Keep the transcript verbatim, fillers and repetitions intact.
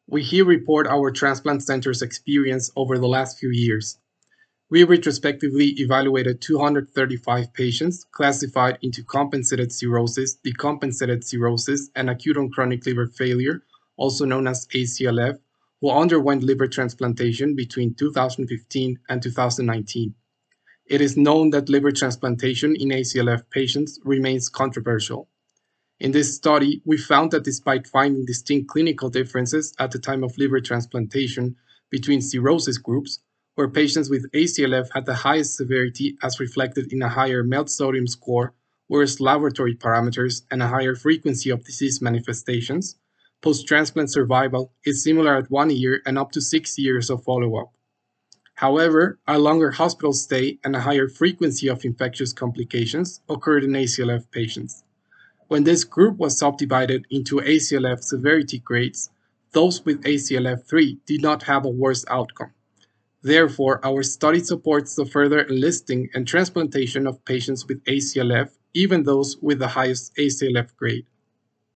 We here report our transplant center's experience over the last few years. We retrospectively evaluated two hundred thirty-five patients classified into compensated cirrhosis, decompensated cirrhosis, and acute on chronic liver failure, also known as A C L F, who underwent liver transplantation between two thousand fifteen and two thousand nineteen. It is known that liver transplantation in A C L F patients remains controversial. In this study, we found that despite finding distinct clinical differences at the time of liver transplantation between cirrhosis groups, where patients with A C L F had the highest severity as reflected in a higher MELD sodium score, worse laboratory parameters, and a higher frequency of disease manifestations, post-transplant survival is similar at one year and up to six years of follow-up. However, a longer hospital stay and a higher frequency of infectious complications occurred in A C L F patients. When this group was subdivided into A C L F severity grades, those with A C L F three did not have a worse outcome. Therefore, our study supports the further enlisting and transplantation of patients with A C L F, even those with the highest A C L F grade.